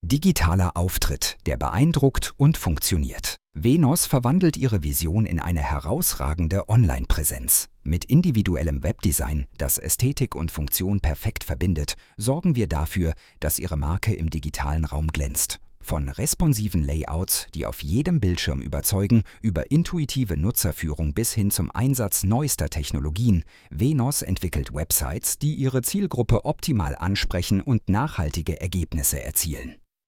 Digitaler Auftritt, der beeindruckt und funktioniert. Venos verwandelt ihre Vision in eine herausragende Online-Präsenz. Mit individuellem Webdesign, das Ästhetik und Funktion perfekt verbindet, sorgen wir dafür, dass Ihre Marke im digitalen Raum glänzt. Von responsiven Layouts, die auf jedem Bildschirm überzeugen, über intuitive Nutzerführung bis hin zum Einsatz neuester Technologien, Venos entwickelt Websites, die ihre Zielgruppe optimal ansprechen und nachhaltige Ergebnisse erzielen.